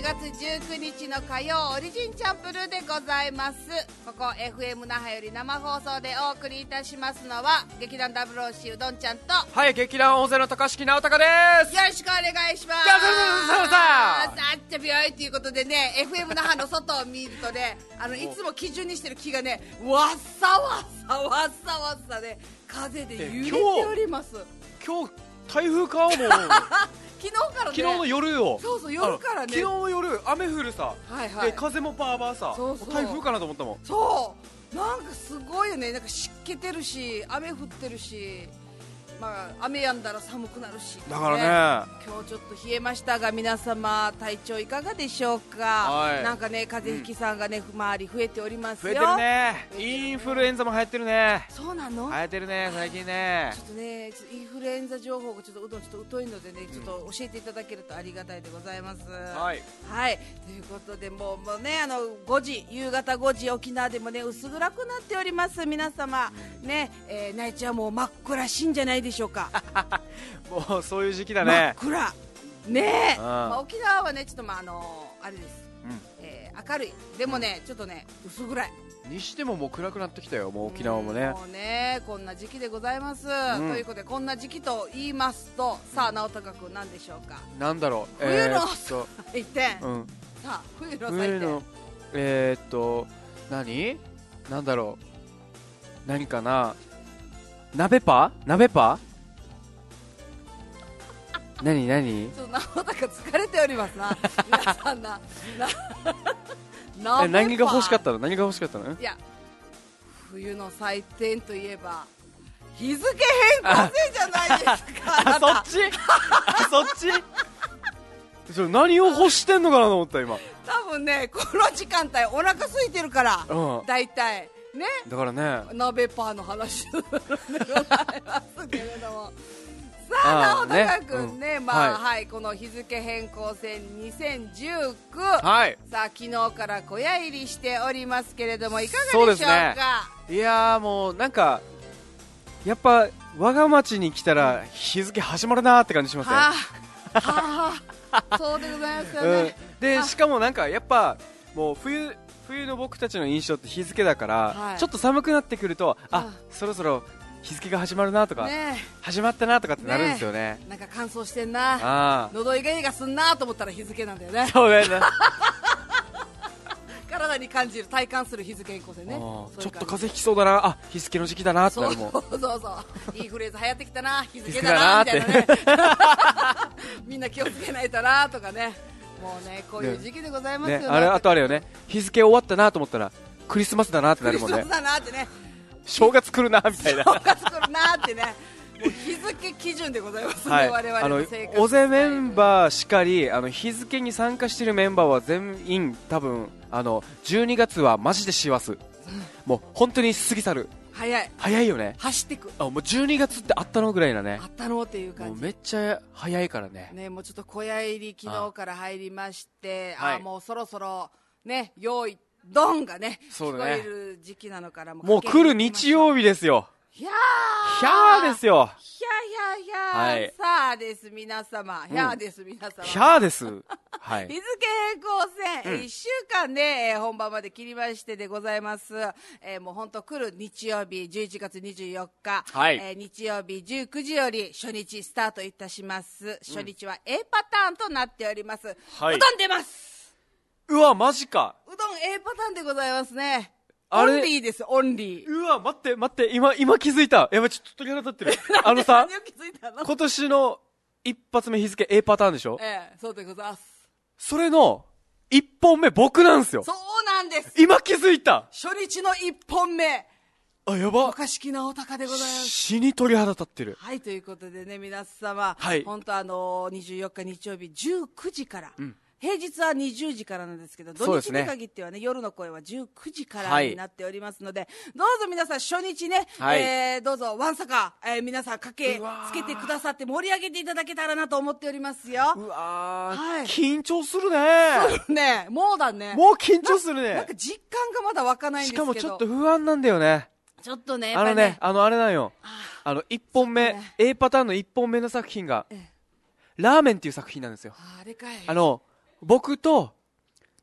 月19日の火曜オリジンチャンプルーでございます。ここ FM 那覇より生放送でお送りいたしますのは劇団ダブルオーシーうどんちゃんと、 はい、劇団大勢の高敷直隆です。 よろしくお願いします。 さあっちゃびよいということでね、 FM 那覇の外を見るとね、いつも基準にしてる木がね、わっさわっさわっさわっさで風で揺れております。 今日台風かもう昨日からね、 昨日の夜よ。 そうそう夜からね、 昨日の夜雨降るさ、 はいはい、 で風もバーバーさ、 そうそう台風かなと思ったもん。 そうなんかすごいよね、なんか湿気てるし雨降ってるし、まあ、雨やんだら寒くなるし、 だからね、 今日ちょっと冷えましたが皆様体調いかがでしょうか。 はい、 なんかね風邪ひきさんがね、周り増えておりますよ。 増えてるね。インフルエンザも流行ってるね。 そうなの？ 流行ってるね最近ね。 ちょっとねインフルエンザ情報がちょっとうどんちょっと疎いのでね、ちょっと教えていただけるとありがたいでございます。 はいはい、ということでもうね5時夕方5時沖縄でもね薄暗くなっております皆様ね、内地はもう真っ暗しんじゃないでしょうか。 もうそういう時期だね。 真っ暗ねえ、 まあ、沖縄はねちょっとあれです、明るいでもね、ちょっとね薄暗いにしてももう暗くなってきたよ、もう沖縄もね。 もうねこんな時期でございます、ということでこんな時期と言いますと、さあ直隆君何でしょうか。 なんだろう、 冬の祭典、さあ冬の祭典、 何なんだろう、何かな。鍋パ何ちょっと直隆疲れておりますな皆さんな何が欲しかったの。いや冬の祭典といえば日付変更線じゃないですか。 そっち何を欲してんのかなと思った今。 多分ねこの時間帯お腹空いてるから、だいたいね、 だからね鍋パーの話でございますけれども、さあ直隆君ね、この日付変更線2019、さあ昨日から小屋入りしておりますけれどもいかがでしょうか。そうですね、 いやーもうなんかやっぱ我が町に来たら日付始まるなーって感じしますね。 そうでございますよね、 でしかもなんかやっぱもう冬の僕たちの印象って日付だから、ちょっと寒くなってくるとそろそろ日付が始まるなとか、始まったなとかってなるんですよね。 なんか乾燥してんな、喉イガイガすんなと思ったら日付なんだよね。 そうだよね体に感じる体感する日付変更線ね。ちょっと風邪ひきそうだな、日付の時期だなってなるもん。 そうインフルエンザ流行ってきたな、日付だなみたいなねみんな気をつけないとなとかね、もうねこういう時期でございますよね。 あとあれよね、日付終わったなと思ったらクリスマスだなってなるもんね。 クリスマスだなってね、 正月来るなみたいな。 正月来るなってね、もう日付基準でございますね、我々の生活。 尾瀬メンバーしかり、日付に参加しているメンバーは全員多分12月はマジで師走、もう本当に過ぎ去る。早いよね、 走ってく。 もう12月ってあったのぐらいなね、 あったのっていう感じ。 もうめっちゃ早いからね。 もうちょっと小屋入り昨日から入りまして、もうそろそろね用意ドンがね聞こえる時期なのから、 もう来る日曜日ですよ。ひゃーですよ。 ひゃーさあです皆様、ひゃーです皆様、 ひゃーです。日付変更線、1週間で、本番まで切りましてでございます。もう本当来る日曜日11月24日、日曜日19時より初日スタートいたします。初日は A パターンとなっております。うどん出ます。 うわマジか。 うどん A パターンでございますね。オンリーです、オンリー。 うわ、待って、今気づいた。やばい、ちょっと鳥肌立ってる。さ、今年の一発目日付 A パターンでしょ？ そうでございます。 それの一本目僕なんですよ。 そうなんです。 今気づいた。 初日の一本目。 やば。 高敷直隆でございます。 死に鳥肌立ってる。 はい、ということでね、皆様、本当24日日曜日19時から、平日は20時からなんですけど、土日に限ってはね、夜の声は19時からになっておりますので、どうぞ皆さん初日ね、どうぞワンサカ、皆さん駆けつけてくださって盛り上げていただけたらなと思っておりますよ。 うわー、緊張するね。 そうね、もうだね。 もう緊張するね。 なんか実感がまだ湧かないんですけど。 しかもちょっと不安なんだよね。 ちょっとね、 あれなんよ。1本目、A パターンの1本目の作品が、ラーメンっていう作品なんですよ。 あれかい。 僕と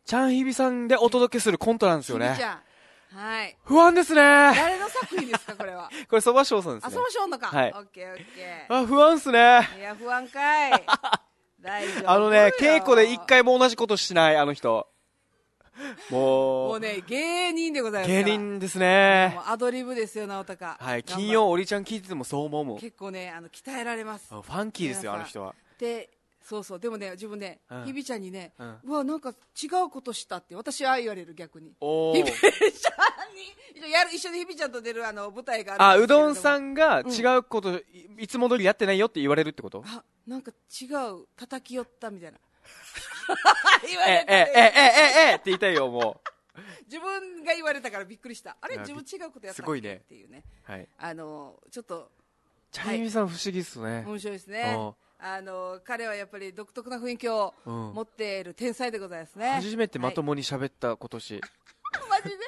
チャンヒビさんでお届けするコントなんですよね。 ひびちゃん。はい。 不安ですね。 誰の作品ですか、これは。 これ、蕎麦翔さんですね。 あ、蕎麦翔のか。 はい。 オッケーオッケー。不安っすね。 いや、不安かい。大丈夫。 稽古で一回も同じことしない、あの人。もうね、芸人でございます。 芸人ですね。 アドリブですよ、直高。 はい、金曜、おりちゃん聞いててもそう思うもん。 結構ね、鍛えられます。 ファンキーですよ、あの人は。 で、そうそう、でもね、自分ね、ひびちゃんにね、うわ、なんか違うことしたって、私は言われる、逆に。ひびちゃんに、一緒にひびちゃんと出る舞台がある。 うどんさんが違うこと、いつも通りやってないよって言われるってこと？ なんか違う、叩き寄ったみたいな。 言われたって言いたいよ、もう。 自分が言われたからびっくりした。あれ、自分違うことやったっけっていうね。 はい。 ちょっと。 チャイミさん不思議っすね。 面白いですね。彼はやっぱり独特な雰囲気を持っている天才でございますね。 初めてまともに喋った今年。 マジで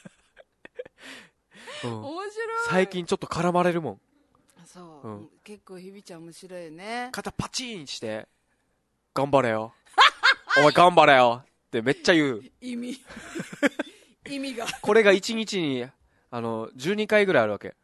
面白い。 最近ちょっと絡まれるもん。 そう。結構ひびちゃん面白いよね。 肩パチンして、頑張れよ。お前頑張れよってめっちゃ言う。 意味が。 これが1日に、12回ぐらいあるわけ。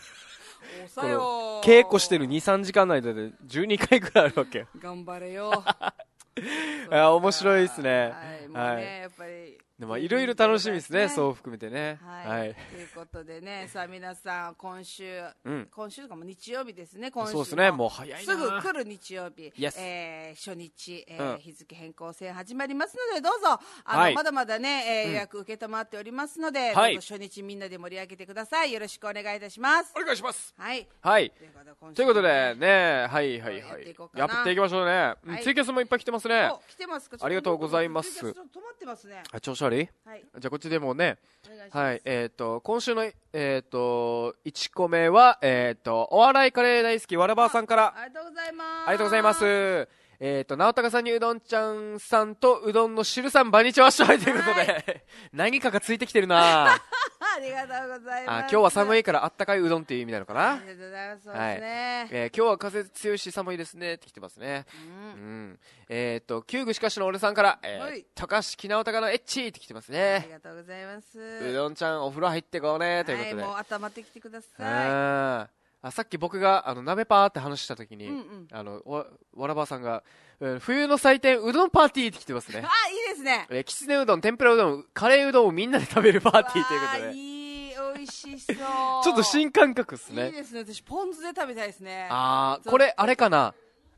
稽古してる2、3時間の間で12回ぐらいあるわけ。 頑張れよ。 面白いですね。 はい。やっぱり。 でもいろいろ楽しみですね、そう含めてね。 はい。ということでね、さあ皆さん、今週とかも日曜日ですね、今週。そうですね、もう早いな。すぐ来る日曜日、初日、日付変更戦始まりますので、どうぞ、まだまだね、予約受けたまっておりますので、初日みんなで盛り上げてください。よろしくお願いいたします。 お願いします。 はい。 はい。ということでね、はい。やっていきましょうね。ツイキャスもいっぱい来てますね。 来てますか？ ありがとうございます。 止まってますね。 調子悪い？はい。じゃあこっちでもね、はい、今週の1個目はお笑いカレー大好きわらばーさんから。 ありがとうございます。 ありがとうございます。直高さんにうどんちゃんさんとうどんの汁さんばにちはしょいということで、何かがついてきてるな。 ありがとうございます。 今日は寒いからあったかいうどんっていう意味なのかな。 ありがとうございます。そうですね。 今日は風強いし寒いですねって来てますね。旧具しかしの俺さんから、高橋直高のエッチって来てますね。 ありがとうございます。 うどんちゃんお風呂入ってこうねということで。 もう温まってきてください。さっき僕が鍋パーって話した時に、わらばさんが、冬の祭典うどんパーティーって来てますね。 いいですね。 きつねうどん、天ぷらうどん、カレーうどんをみんなで食べるパーティーということで。 美味しそう。ちょっと新感覚っすね。 いいですね。私ポン酢で食べたいですね。 これあれかな。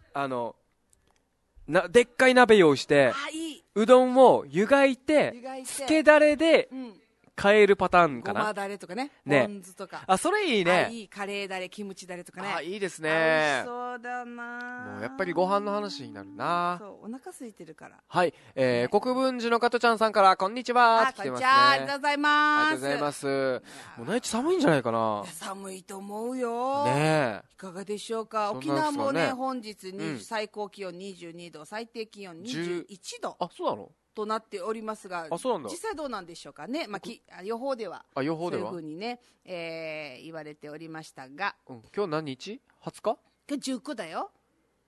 でっかい鍋用意して、うどんを湯がいて、つけだれで、変えるパターンかな。 ごまだれとかね。ポン酢とか。 それいいね。 いいカレーだれ、キムチだれとかね。 いいですね。 美味しそうだな。 もうやっぱりご飯の話になるな。 そう、お腹空いてるから。 はい。国分寺の加トちゃんさんから、こんにちは。来てますね。 ありがとうございます。 ありがとうございます。もう内地寒いんじゃないかな。 寒いと思うよ。 ねえ。 いかがでしょうか。沖縄もね、本日最高気温22度、最低気温21度。 そうなの？ となっておりますが、実際どうなんでしょうかね。予報ではそういうふうにね、言われておりましたが、 今日何日？20日？ 今日19だよ。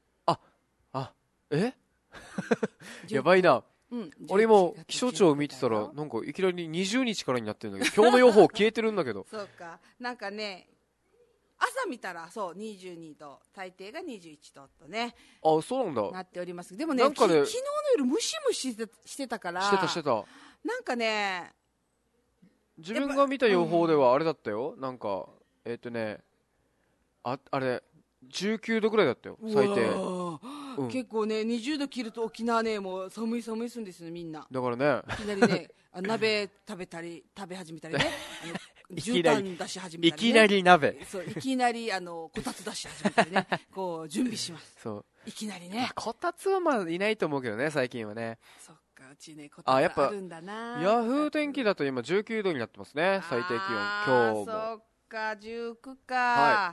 やばいな。俺も気象庁を見てたらなんかいきなり20日からになってるんだけど、今日の予報消えてるんだけど。 そうか。なんかね、朝見たらそう22度、最低が21度とね、 そうなんだ、 なっております。でもね、昨日の夜ムシムシしてたから。 してた。 なんかね、 自分が見た予報ではあれだったよ。なんかあれ19度ぐらいだったよ、最低。 結構ね、20度切ると沖縄ね、もう寒いすんですよ、みんな。 だからね、 いきなりね、鍋食べ始めたりね、絨毯出し始めたり、ね、 いきなり鍋、 そう、いきなりこたつ出し始めたりね、こう準備します。 そう、 いきなりね。 こたつはまあいないと思うけどね、最近はね。 そっか、うちね、こたつあるんだな。 ヤフー天気だと今19度になってますね、最低気温。今日も。 そっか、19か。 はい。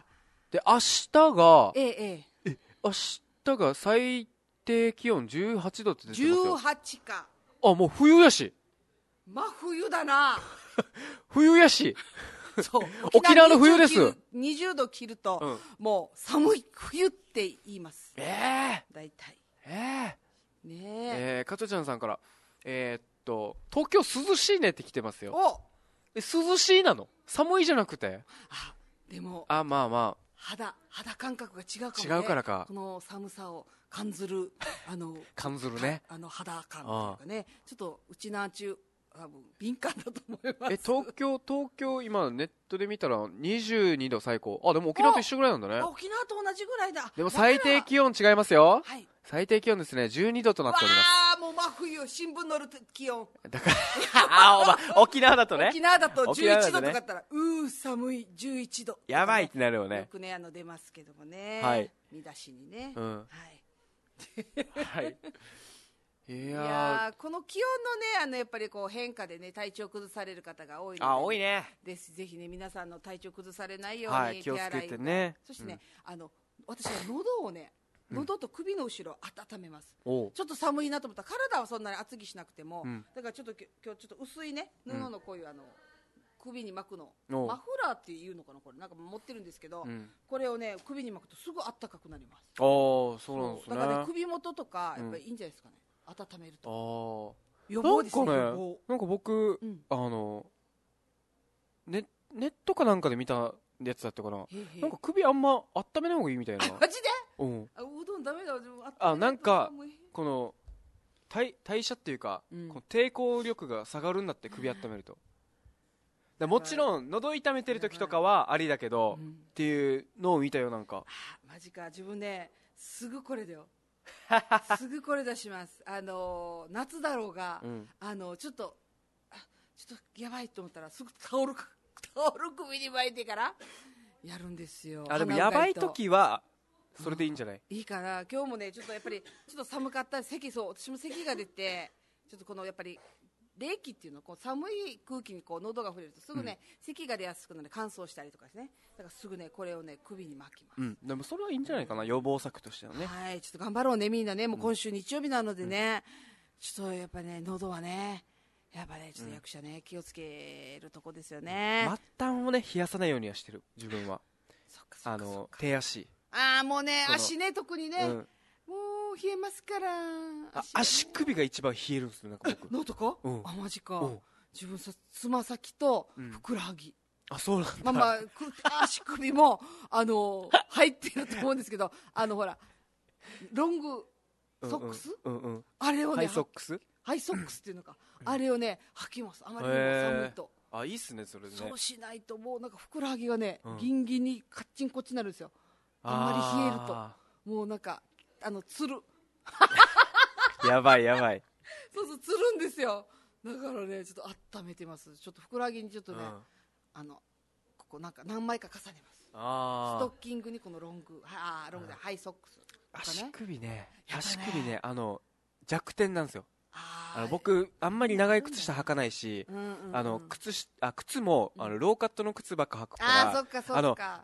で、明日が、明日が最低気温18度って出てますよ。 18か。 もう冬やし。 真冬だな。 冬やし。 そう。 沖縄の冬です。 20度切ると、もう寒い冬って言います。大体。 加トちゃんさんから、 東京涼しいねって来てますよ。涼しいなの？寒いじゃなくて？ でもまあまあ肌感覚が違うかもね。 違うからか。 この寒さを感ずる感ずるね。 肌感というかね、ちょっとうちなんちゅう多分敏感だと思います。 東京今ネットで見たら22度最高。でも沖縄と一緒ぐらいなんだね。 沖縄と同じぐらいだ。 でも最低気温違いますよ。最低気温ですね、12度となっております。 もう真冬、新聞載る気温だから沖縄だとね、 沖縄だと11度とかだったら、寒い11度やばいってなるよね。 よくね出ますけどもね、見出しにね。いやこの気温のねやっぱりこう変化でね体調崩される方が多いので、 多いね。 ぜひね皆さんの体調崩されないように気をつけてね。 そしてね、私は喉と首の後ろ温めます。ちょっと寒いなと思ったら、体はそんなに厚着しなくても、だからちょっと今日ちょっと薄いね布のこういう首に巻くのマフラーっていうのかな、これなんか持ってるんですけど、これをね首に巻くとすぐあったかくなります。 そうなんですね。 だからね首元とかやっぱりいいんじゃないですかね、温めると。 予防ですね。なんか僕ネットかなんかで見たやつだったかな。なんか首あんま温めない方がいいみたいな。 マジで？ うどんダメだ。 なんかこの代謝っていうか、この抵抗力が下がるんだって、首温めると。もちろん喉痛めてる時とかはありだけど、っていうのを見たよ。なんかマジか。自分ねすぐこれだよ。すぐこれ出します。夏だろうが、ちょっとやばいと思ったらすぐタオル首に巻いてからやるんですよ。 でもやばい時はそれでいいんじゃない？ いいかな。今日もねちょっとやっぱりちょっと寒かった。私も咳が出て、ちょっとこのやっぱり冷気っていうの、こう寒い空気にこう喉が触れるとすぐね、咳が出やすくなる、乾燥したりとかですね。だからすぐねこれをね首に巻きます。 でもそれはいいんじゃないかな、予防策としてはね。 ちょっと頑張ろうねみんなね。もう今週日曜日なのでね、ちょっとやっぱね喉はねやっぱねちょっと役者ね気をつけるとこですよね。 末端をね冷やさないようにはしてる自分は。手足。 もうね足ね特にね、もう冷えますから。 足首が一番冷えるんですよ。なんか僕。 のとか？マジか。自分つま先とふくらはぎ。 そうなんだ。 足首も入ってると思うんですけど、ほらロングソックス、あれをね、 ハイソックスっていうのか、あれをね履きます。あまりにも寒いと。 いいっすねそれね。 そうしないともうなんかふくらはぎがねギンギンにカッチンコッチになるんですよ。あんまり冷えるともうなんかつるやばいそうつるんですよ。だからねちょっと温めてます。ちょっとふくらはぎにちょっとね、ここなんか何枚か重ねます。ストッキングにこのロングでハイソックスとかね。 足首ね弱点なんですよ。僕あんまり長い靴下履かないし、靴もローカットの靴ばっか履くから、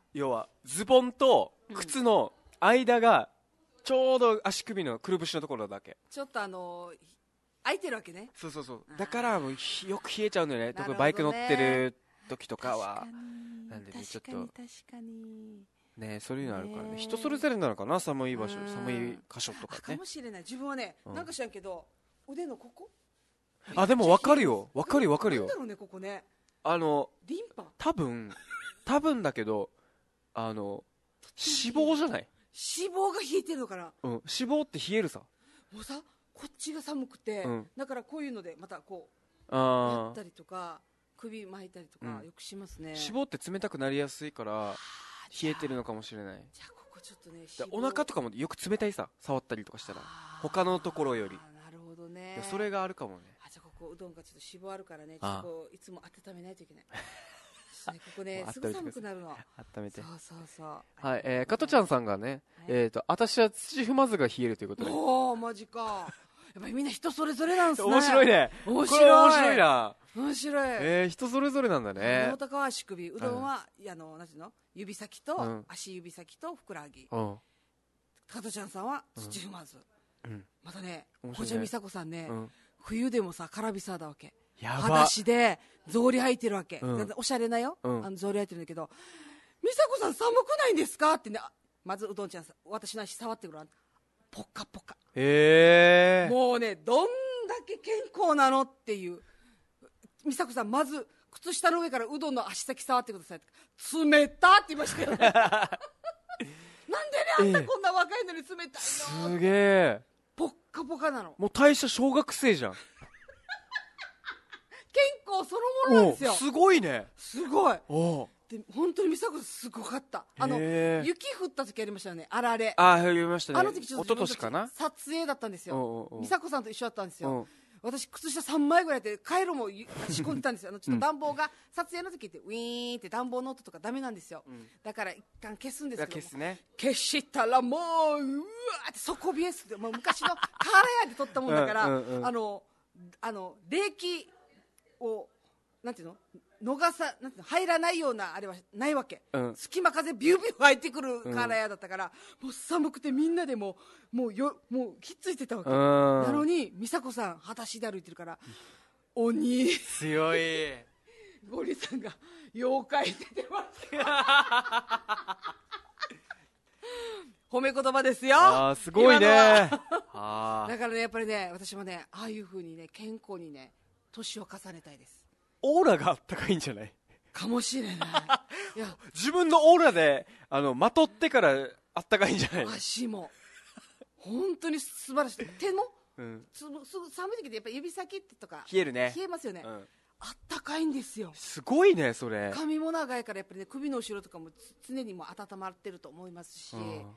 要はズボンと靴の間がちょうど足首のくるぶしのところだけちょっと空いてるわけね。 そうだからもうよく冷えちゃうんだよね。特にバイク乗ってる時とかは。なんでねちょっと確かにね、そういうのあるからね。人それぞれなのかな、寒い場所、寒い箇所とかね。 かもしれない。自分はね、なんか知らんけど腕のここ。 でも分かるよ。分かるよ。 なんだろうねここね。リンパ。多分だけど脂肪じゃない？脂肪が冷えてるのかな。 脂肪って冷えるさ。 もうさこっちが寒くて、だからこういうのでまたこうやったりとか首巻いたりとかよくしますね。 脂肪って冷たくなりやすいから冷えてるのかもしれない。 じゃあここちょっとねお腹とかもよく冷たいさ、触ったりとかしたら他のところより。 なるほどね。それがあるかもね。 じゃあここうどんがちょっと脂肪あるからね、ちょっといつも温めないといけない。ここねすぐ寒くなるの。 温めて。 そうはい、加トちゃんさんがね、私は土踏まずが冷えるということで。 マジか。やっぱりみんな人それぞれなんすね。 面白いね。面白いな。 面白い。 人それぞれなんだね。 大高は足首、うどんはなんていうの、指先と足指先とふくらはぎ。加トちゃんさんは土踏まず。またね、小島美佐子さんね、冬でもさカラビサーだわけ。裸足で草履履いてるわけ。おしゃれなよ。草履履いてるんだけど、美佐子さん寒くないんですかってね。まずうどんちゃんさ、私の足触ってごらん。ポカポカ。もうねどんだけ健康なのっていう。美佐子さん、まず靴下の上からうどんの足先触ってくださいって、冷たって言いましたよ。なんでね、あんたこんな若いのに冷たいの。 すげえ。 ポッカポカなの。 もう代謝小学生じゃん。 健康そのものなんですよ。 すごいね。 すごい。で本当に美佐子さんすごかった。雪降った時ありましたよね、あられ。 やりましたね。 あの時ちょっと一昨年かな、 撮影だったんですよ。美佐子さんと一緒だったんですよ。私靴下3枚ぐらいでカイロも仕込んでたんですよ。ちょっと暖房が撮影の時ってウィーンって暖房の音とかダメなんですよ。だから一旦消すんですけど、消したらもううわーって底冷えする。もう昔のカーラヤで撮ったもんだから冷気をなんていうのなんていうの入らないようなあれはないわけ、隙間風ビュービュー入ってくるカーラヤだったから、もう寒くてみんなでもうひっついてたわけ、なのに美佐子さん裸足で歩いてるから、鬼強い。 ゴリさんが妖怪出てます褒め言葉ですよ。 すごいね。だからね、やっぱりね、私もね、ああいう風にね、健康にね、年を重ねたいです。 オーラがあったかいんじゃないかもしれない。いや自分のオーラでまとってからあったかいんじゃない。 足も本当に素晴らしい。手も、すぐ寒い時でやっぱ指先とか冷えるね。 冷えますよね、あったかいんですよ。 すごいねそれ。 髪も長いからやっぱりね、首の後ろとかも常にも温まってると思いますし、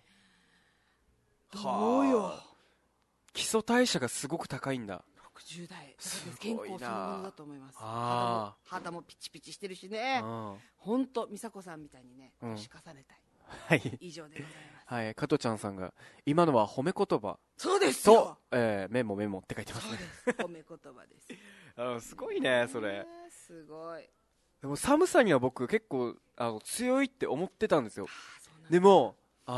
どうよ。 基礎代謝がすごく高いんだ。 60代健康そのものだと思います。肌もピチピチしてるしね。本当美佐子さんみたいにね、年重ねたい。以上でございます。 はい、加トちゃんさんが今のは褒め言葉。 そうですよ。 メモって書いてますね。 褒め言葉です。 すごいねそれ。 すごい。 でも寒さには僕結構強いって思ってたんですよ。でも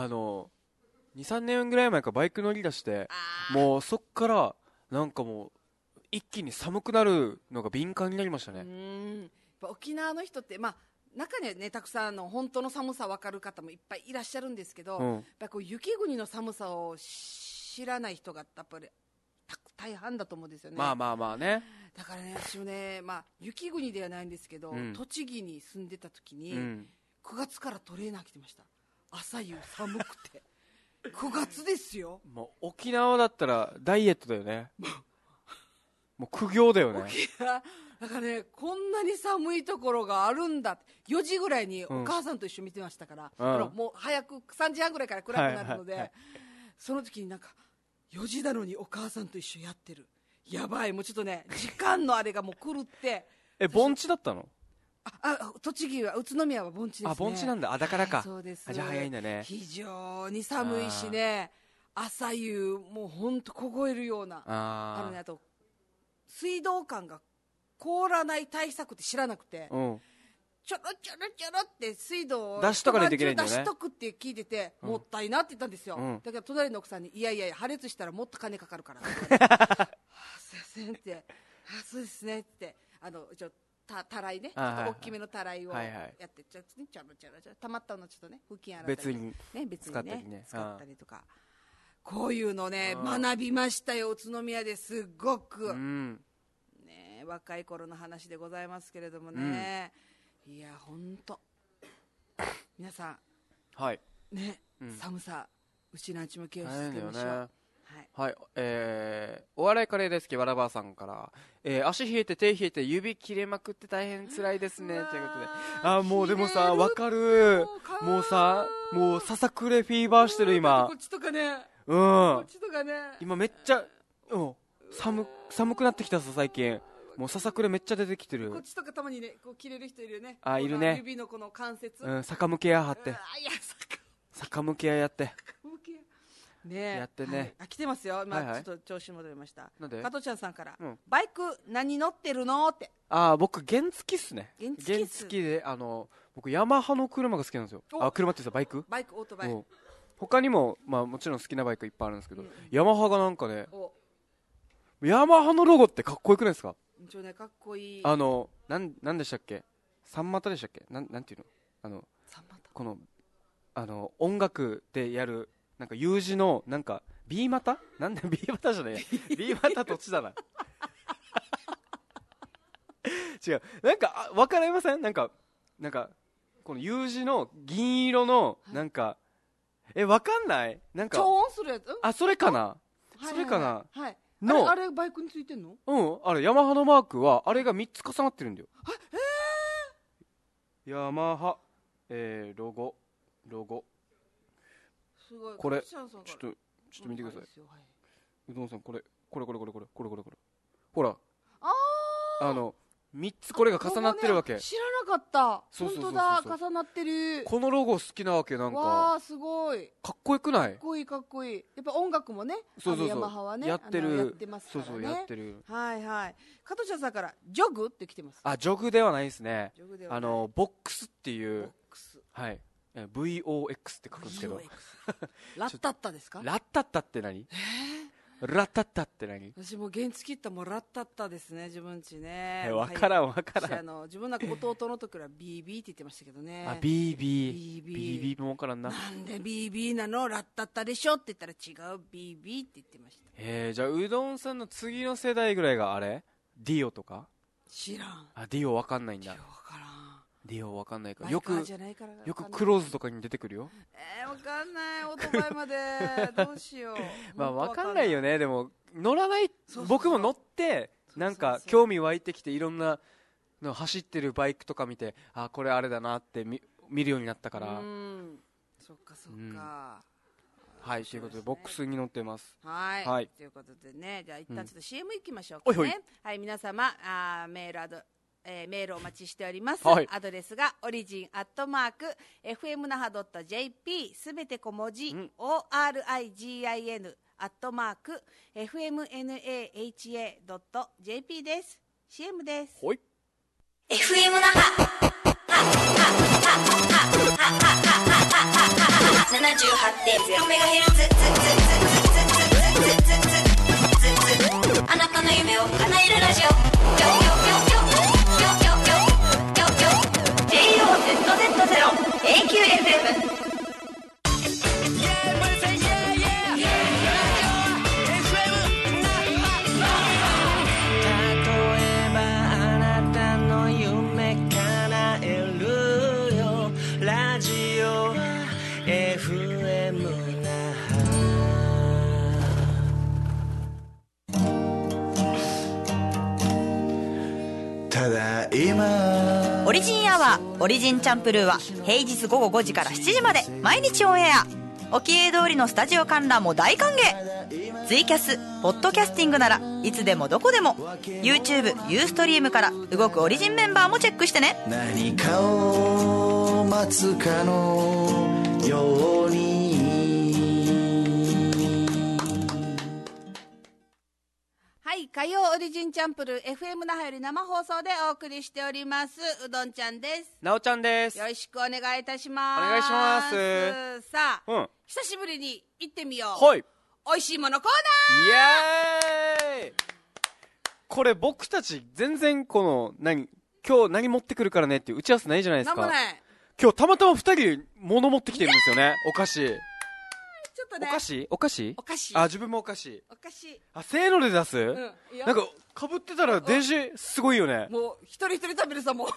2、3年ぐらい前からバイク乗り出して、もうそっからなんかもう一気に寒くなるのが敏感になりましたね。 やっぱ沖縄の人って、中にはね、たくさん本当の寒さ分かる方もいっぱいいらっしゃるんですけど、やっぱこう雪国の寒さを知らない人がやっぱり大半だと思うんですよね。 まあね。 だからね、私もね、雪国ではないんですけど、栃木に住んでた時に、9月からトレーナー来てました。朝夕寒くて9月ですよ。 もう沖縄だったらダイエットだよね。もう苦行だよね。 だからね、こんなに寒いところがあるんだ。4時ぐらいにお母さんと一緒に見てましたから、もう早く3時半ぐらいから暗くなるので、その時になんか4時なのにお母さんと一緒やってる。やばい、もうちょっとね、時間のあれがもう狂って。 盆地だったの？ 栃木は宇都宮は盆地ですね。 盆地なんだ。だからか。 そうです。 じゃあ早いんだね。 非常に寒いしね、朝夕もう本当凍えるような。あと水道管が凍らない対策って知らなくて、ちょろちょろって水道を出しとかないといけないんだよね。 出しとくって聞いてて、もったいなって言ったんですよ。だから隣の奥さんに、いや破裂したらもっと金かかるからすいませんって、そうですねって、たらいね、ちょっと大きめのたらいをやって、ちょろちょろたまったのちょっとね、布巾洗ったり別にね使ったりとか、こういうのね学びましたよ、宇都宮ですごく。若い頃の話でございますけれどもね、いや本当皆さんね、寒さ失うちも気をつけましょう。 はい、お笑いカレーですけどわらばあさんから、足冷えて手冷えて指切れまくって大変辛いですねということで、もうでもさわかる。もうさささくれフィーバーしてる今。 こっちとかね、 こっちとかね、今めっちゃ寒くなってきたさ最近。もうささくれめっちゃ出てきてる。 こっちとかたまにね、こう切れる人いるよね。 いるね。 指のこの関節。 逆向けやはって。逆向けやって。 ね、 やってね。 来てますよ。ちょっと調子戻りました。 なんで？ 加藤ちゃんさんから、バイク何乗ってるのって。 僕原付っすね。原付で僕ヤマハの車が好きなんですよ。車ってさバイク？ バイク、オートバイ。 他にももちろん好きなバイクいっぱいあるんですけど、ヤマハがなんかね、ヤマハのロゴってかっこよくないですか？ 一応ね、かっこいい。 なんでしたっけ？三股でしたっけ？なんていうの？ 三股。 この音楽でやるなんか U 字のなんか B 股？なんで B 股じゃない？B 股どっちだな。 違う、なんか分かりません？なんかこの U 字の銀色のなんか、分かんない？なんか超音するやつ？ それかな、それかな、 のあれバイクについてんの？ あれヤマハのマークはあれが3つ重なってるんだよ。ヤマハ、ロゴすごい。 これちょっと見てください。うどんさん、これほら、3つこれが重なってるわけ。 知らなかった。本当だ、重なってる。 このロゴ好きなわけ。なんかわー、すごいかっこよくない？ かっこいい。やっぱ音楽もね、ヤマハはねやってますからね。 やってる。 はいはい。加藤茶さんからジョグって来てます。 ジョグではないですね。ボックスっていう、はい、VOX って書くんですけど。 ラッタッタですか？ ラッタッタって何？ラッタッタって何？ 私も原付きったもラッタッタですね、自分ちね。 わからん。 自分なんか弟の時は BB って言ってましたけどね。 BB もわからんな。 なんで BB なの？ラッタッタでしょって言ったら違う BB って言ってました。 じゃあうどんさんの次の世代ぐらいがあれ？ディオとか？ 知らん。 ディオわかんないんだ。ディオわかんないから。よくクローズとかに出てくるよ。 わかんない。オートバイまでどうしよう。 わかんないよね。でも乗らない。僕も乗ってなんか興味湧いてきて、いろんなの走ってるバイクとか見て、これあれだなって見るようになったから。 そっか。 はい、ということでボックスに乗ってます。 はい。ということでね、じゃあ一旦ちょっと CM 行きましょうかね。はい、皆様メールお待ちしております。アドレスがオリジン@fmnaha.jp、 すべて小文字、ORIGIN@fmnaha.jp です。 CM です。 FM 那覇 78.0MHz、 あなたの夢を叶えるラジオ、JOZZ0AQFM。 オリジンアワー、オリジンチャンプルーは平日午後5時から7時まで毎日オンエア。おきえ通りのスタジオ観覧も大歓迎。ツイキャス、ポッドキャスティングならいつでもどこでも YouTube、ユーストリームから動くオリジンメンバーもチェックしてね。 何かを待つかのように。 はい、火曜オリジンチャンプル FM 那覇より生放送でお送りしておりますうどんちゃんです。 なおちゃんです。 よろしくお願いいたします。 お願いします。 さあ、久しぶりに行ってみよう。 はい。 おいしいものコーナー。イエーイ。これ僕たち全然今日何持ってくるからねっていう打ち合わせないじゃないですか。 なんもない。 今日たまたま2人物持ってきてるんですよね。お菓子。 ちょっとね。 お菓子自分もお菓子。せーので出す？なんかかぶってたらデジすごいよね。 もう一人食べるさ、もう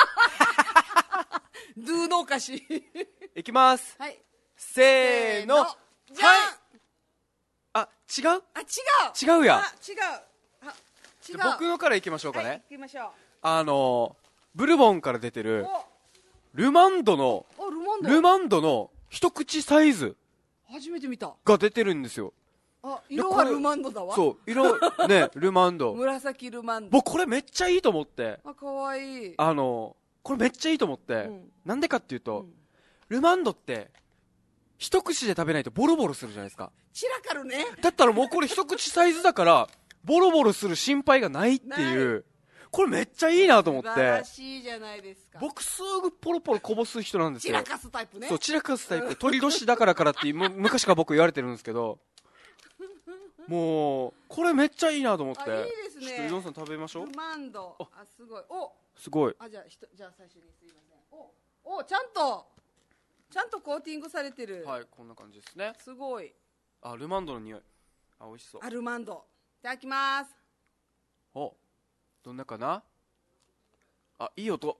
ドゥのお菓子いきます。 はい、 せーの。 じゃん。 違うや。 違う。 僕のからいきましょうかね。 行きましょう。 ブルボンから出てるルマンドの一口サイズ初めて見たが出てるんですよ。 色はルマンドだわ。 そう、色ね、ルマンド。 紫ルマンド。 僕これめっちゃいいと思って。 かわいい。 これめっちゃいいと思って。なんでかっていうと、ルマンドって一口で食べないとボロボロするじゃないですか。 散らかるね。 だったらもうこれ一口サイズだからボロボロする心配がないっていう。これめっちゃいいなと思って。素晴らしいじゃないですか。 僕すぐポロポロこぼす人なんですよ。 散らかすタイプね。 そう、散らかすタイプ。鳥年だからって昔から僕言われてるんですけど、もうこれめっちゃいいなと思って。いいですね。 ちょっとうどんさん食べましょう。 ルマンド。すごい。 すごい。 じゃあ最初にすいません。ちゃんとコーティングされてる。 はい、こんな感じですね。 すごい。 ルマンドの匂い。美味しそう。 ルマンド。いただきます。 どんなかな。 あ、いい音。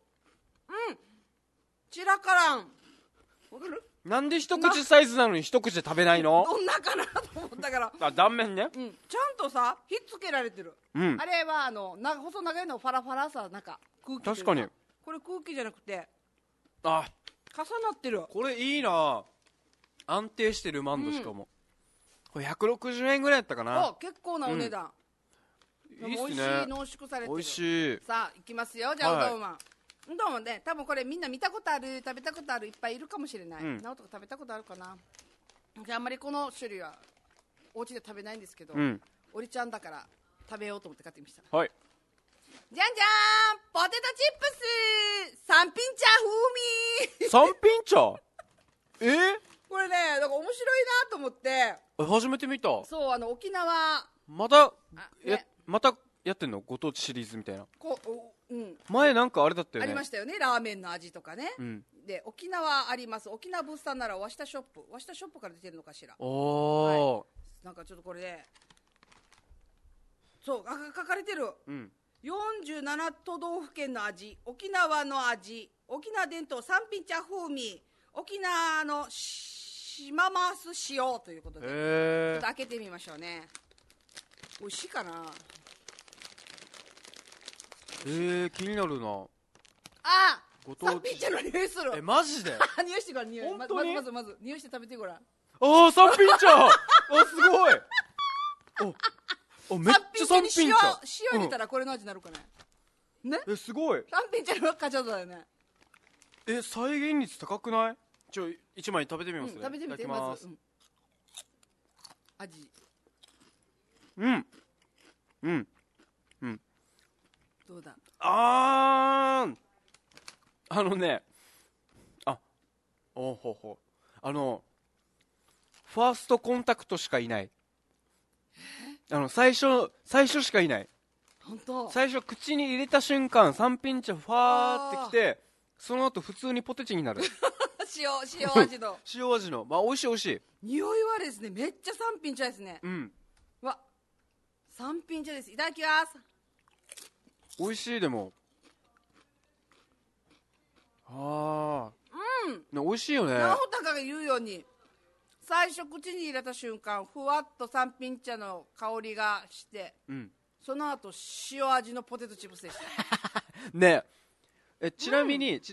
散らからん。わかる？ なんで一口サイズなのに一口で食べないの？ どんなかなと思ったから。 あ、断面ね。 ちゃんとさ、ひっつけられてる。あれは細長いのファラファラさ、なんか空気。 確かに。 これ空気じゃなくて、 重なってる。 これいいな。安定してるマンドしかも。これ160円ぐらいやったかな。 結構なお値段。 いいっすね。 美味しい、濃縮されてる。 美味しい。 さあ、いきますよ。じゃあ、うどんは。うどんはね、多分これみんな見たことある、食べたことあるいっぱいいるかもしれない。なおとか食べたことあるかな。じゃあ、あんまりこの種類はお家で食べないんですけど、おりちゃんだから食べようと思って買ってみました。 はい。 じゃんじゃーん、ポテトチップス三品茶風味。 三品茶これね、なんか面白いなと思って。 初めて見た。 そう、沖縄。 またやってんの？ご当地シリーズみたいな。前なんかあれだったよね。 ありましたよね、ラーメンの味とかね。で、沖縄あります。沖縄物産なら和下ショップから出てるのかしら。なんかちょっとこれで、そう、書かれてる。47都道府県の味、沖縄の味、沖縄伝統三品茶風味、沖縄の島マス使用ということで、ちょっと開けてみましょうね。美味しいかな。 気になるな。 三品茶の匂いする。 マジで？ 匂いしてごらん、匂い。まず匂いして食べてごらん。 三品茶。すごい。めっちゃ三品茶。 塩入れたらこれの味になるかね。 ね？すごい。 三品茶のカチャドだよね。 再現率高くない？一枚食べてみますね。 食べてみて、まず。味。どうだ？ ファーストコンタクトしかいない。最初しかいない。 本当？ 最初口に入れた瞬間、三品茶ファーってきて、その後普通にポテチになる。 塩味の。 塩味の。美味しい美味しい。 匂いはですね、めっちゃ三品茶ですね。三品茶です。いただきます。 美味しい。でも美味しいよね。 直高が言うように、最初口に入れた瞬間、ふわっと三品茶の香りがして、その後塩味のポテトチップスでした。 ねえ。ちなみに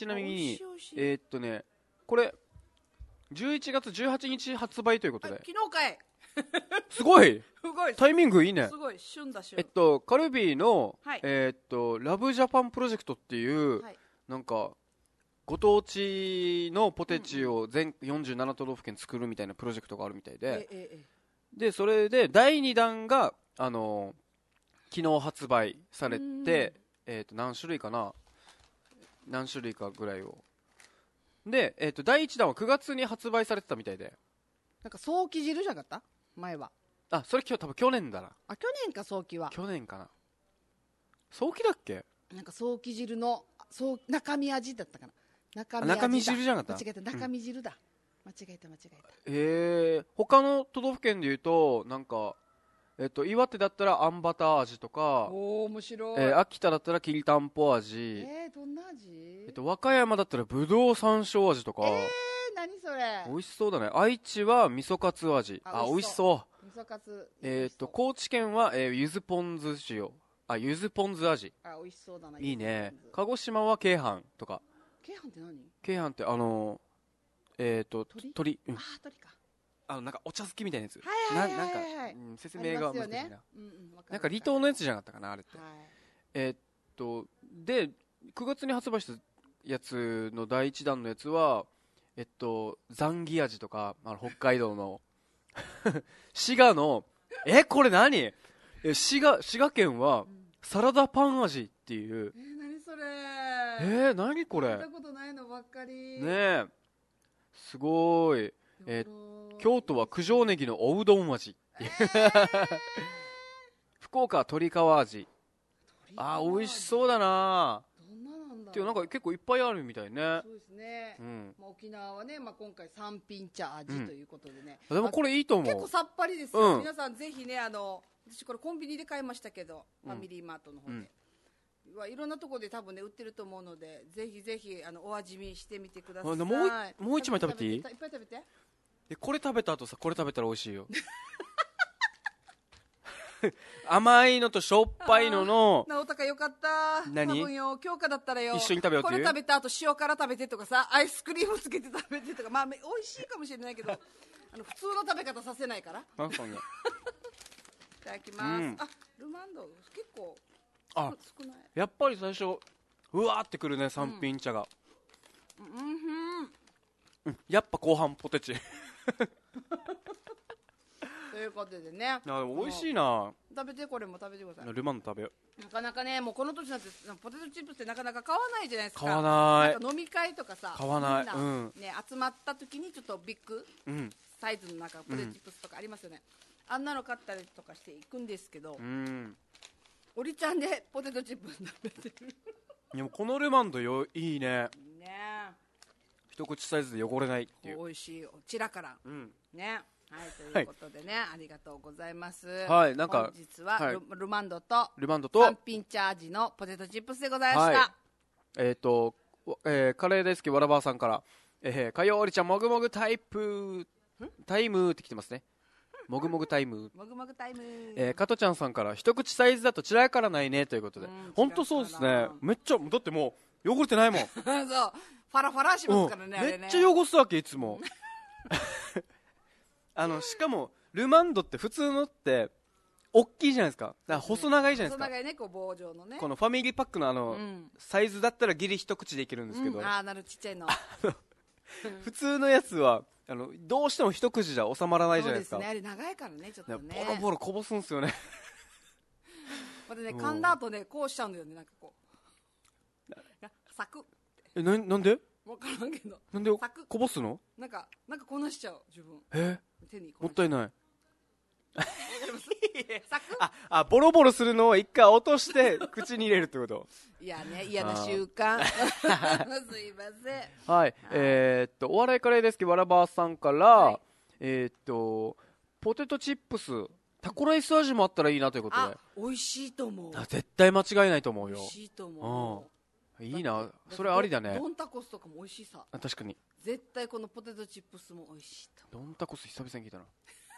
これ11月18日発売ということで。 昨日かい。 すごい。タイミングいいね。 すごい旬だ。 カルビーのラブジャパンプロジェクトっていうなんかご当地のポテチを全47都道府県作るみたいなプロジェクトがあるみたいで、でそれで第2弾が昨日発売されて、何種類かぐらいをで、第1弾は9月に発売されてたみたいで、 なんか早期汁じゃなかった前は。 それ多分去年だな。 去年か。早期は去年かな。早期だっけ？ なんか早期汁の中身味だったかな。 中身汁じゃなかった。 間違えた、中身汁だ。間違えた。 他の都道府県でいうとなんか岩手だったらあんバター味とか、 面白い。 秋田だったらきりたんぽ味、 どんな味？ 和歌山だったらぶどう山椒味とか。 何それ？ 美味しそうだね。愛知は味噌カツ味。美味しそう。 味噌カツ。 高知県は柚子ポン酢味。美味しそうだな。 いいね。鹿児島は鶏飯とか。 鶏飯って何？ 鶏飯って鳥。 鳥か。 なんかお茶漬けみたいなやつ。なんか説明が難しいな。なんか離島のやつじゃなかったかなあれって。で9月に発売したやつの第1弾のやつはザンギ味とか、北海道の滋賀のこれ何？滋賀県はサラダパン味っていう。 何それ？ 何これ？ 見たことないのばっかり。 ねえ、すごい。京都は九条ネギのおうどん味。福岡は鶏皮味。美味しそうだな。っていうなんか結構いっぱいあるみたいね。 そうですね。沖縄はね、今回三品茶味ということでね。 でもこれいいと思う。 結構さっぱりですよ。皆さんぜひね、私これコンビニで買いましたけど、ファミリーマートの方で。 いろんなところで多分ね売ってると思うので、ぜひぜひお味見してみてください。 もう一枚食べていい？ いっぱい食べて。 これ食べた後さ、これ食べたら美味しいよ。甘いのとしょっぱいのの。 直高よかった。 何？ 多分よ、今日かだったらよ。 一緒に食べようっていう。 これ食べた後塩辛食べてとかさ、アイスクリームつけて食べてとか、まあ美味しいかもしれないけど、普通の食べ方させないから。 なんかね。 いただきます。あ、ルマンド結構少ない。 やっぱり最初うわーってくるね、三品茶が。やっぱ後半ポテチ。 ということでね。 でも美味しいな。 食べて、これも食べてください。 ルマンド食べよう。なかなかね、もうこの年になってポテトチップスってなかなか買わないじゃないですか。 買わない。 なんか飲み会とかさ、 買わない。 ね、集まった時にちょっとビッグサイズの中ポテトチップスとかありますよね。あんなの買ったりとかしていくんですけど、おりちゃんでポテトチップス食べてる。 でもこのルマンドいいね。 ね。 一口サイズで汚れないっていう。 美味しい。チラから。ね。はい、ということでね、ありがとうございます。 はい、なんか本日はルマンドと三品茶味のポテトチップスでございました。 カレー大好きわらばーさんから、かよおりちゃんもぐもぐタイムって来てますね。もぐもぐタイム。 もぐもぐタイム。 加トちゃんさんから一口サイズだと散らからないねということで、本当そうですね。めっちゃだってもう汚れてないもん。そう、ファラファラしますからね。 めっちゃ汚すわけいつも。しかもルマンドって普通のって大きいじゃないですか。だから細長いじゃないですか。 細長いね、こう棒状のね。 このファミリーパックのサイズだったらギリ一口でいけるんですけど、 ああ、なるちっちゃいの。 普通のやつはどうしても一口じゃ収まらないじゃないですか。 そうですね、あれ長いからね、ちょっとね。 ボロボロこぼすんですよね。 またね、噛んだ後ね、こうしちゃうんだよね、なんかこう。サクッ。 なんで？ 分からんけど。 なんでこぼすの？ なんかこなしちゃう、自分。手にもったいない。 サクッ。ボロボロするのを一回落として口に入れるってこと。 いやね、嫌な習慣。すいません。 はい。お笑いカレーですけどわらばーさんから、ポテトチップスタコライス味もあったらいいなということで。 美味しいと思う。 絶対間違いないと思うよ。 美味しいと思う。 いいな、それありだね。 ドンタコスとかも美味しいさ。 確かに。 絶対このポテトチップスも美味しいと。 ドンタコス久々に聞いたな。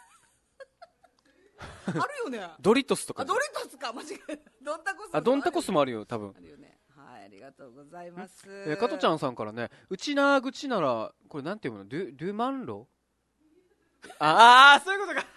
あるよね。 ドリトスとか。 ドリトスか、間違えた。ドンタコス。 ドンタコスもあるよ、多分。 あるよね。はい、ありがとうございます。 加トちゃんさんからね、うちな口ならこれなんていうの、ドゥマンロ。そういうことか。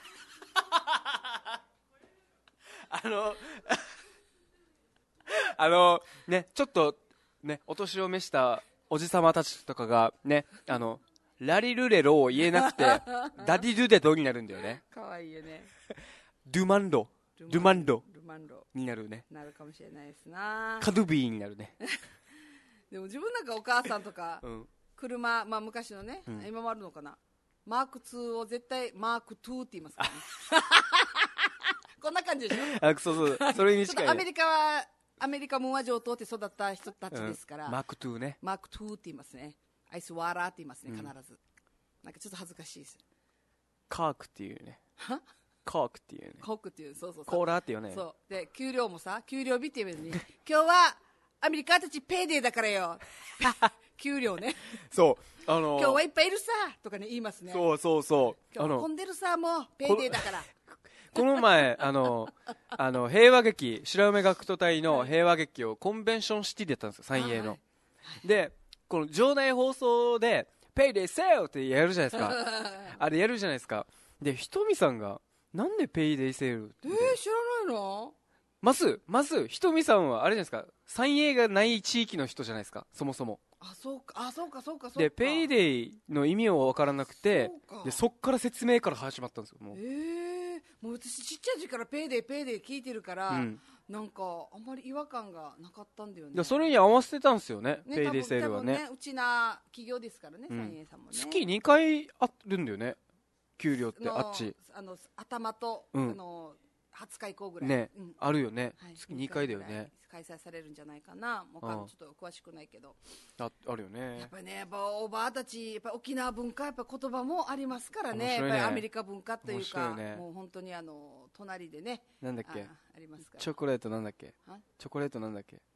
ね、ちょっとね、お年を召したおじさまたちとかがね、ラリルレロを言えなくてダディドゥデドになるんだよね。 かわいいよね。 ドゥマンロになるね。 なるかもしれないですな。 カドゥビーになるね。 でも自分なんかお母さんとか、車、まあ昔のね、今もあるのかな、マーク2を絶対マーク2って言いますからね。こんな感じでしょ。 そうそれに近い、ね。 アメリカ文和上通って育った人たちですから、 マーク2ね。 マーク2って言いますね。アイスワーラーって言いますね、必ず。なんかちょっと恥ずかしいです。 カークっていうね。コークっていうね。 コークっていう、そう。 コーラーっていうね。 そう。で、給料もさ、給料日って言うのに、今日はアメリカたちペイデーだからよ。給料ね。 そう。 今日はいっぱいいるさとかね、言いますね。 そう。 今日混んでるさ、もう、ペイデーだから。 この前、平和劇、白梅学徒隊の平和劇をコンベンションシティでやったんですよ、三栄の。で、この場内放送で、ペイデーせよってやるじゃないですか。あれやるじゃないですか。で、ひとみさんが、なんでペイデーセールって。 知らないの？ まず、ひとみさんは、あれじゃないですか、三栄がない地域の人じゃないですか、そもそも。 そうか。 で、ペイデーの意味を分からなくて、で、そっから説明から始まったんですよ、もう。 もう私ちっちゃい時からペイデー聞いてるから、なんかあんまり違和感がなかったんだよね。 それに合わせてたんですよね、ペイデーセールはね。 うちな企業ですからね、三栄さんもね。 月2回あるんだよね、給料ってあっち。 頭と、20日以降ぐらいね、 あるよね、月2回だよね。 開催されるんじゃないかな。ちょっと詳しくないけど。 あるよね。 やっぱりね、おばあたち、やっぱ沖縄文化、やっぱ言葉もありますからね。やっぱりアメリカ文化というか、もう本当に隣でね。 なんだっけ。 ありますから。 チョコレートなんだっけ。